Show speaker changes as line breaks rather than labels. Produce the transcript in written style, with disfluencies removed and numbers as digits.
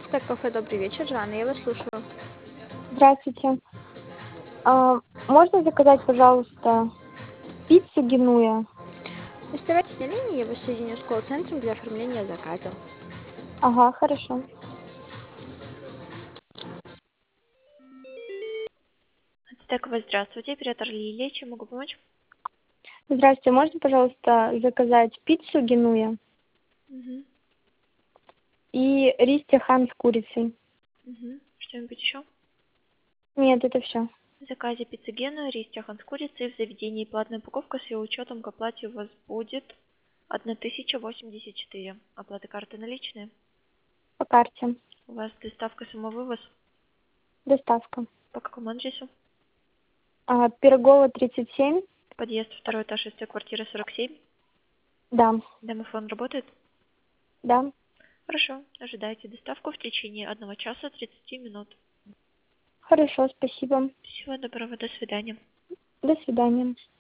Так, кафе, добрый вечер, Жанна, я вас слушаю.
Здравствуйте. Можно заказать, пожалуйста, пиццу Генуя?
Оставайтесь на линии, я вас соединю с колл-центром для оформления заказа.
Ага, хорошо.
Стеково, здравствуйте, оператор Лилия, чем могу помочь?
Здравствуйте, можно, пожалуйста, заказать пиццу Генуя
Угу.
и ристи хан с курицей?
Угу. Что-нибудь еще?
Нет, это все.
В заказе пиццы Гена, рис тяхан с курицей в заведении платная упаковка с ее учетом к оплате у вас будет 1084. Оплата карты наличные.
По карте.
У вас доставка самовывоз.
Доставка.
По какому адресу?
Пирогова, 37.
Подъезд, второй этаж, СТ, квартира 47.
Да,
Домофон работает?
да.
Хорошо. Ожидайте доставку в течение 1 часа 30 минут.
Хорошо, спасибо.
Всего доброго, до свидания.
До свидания.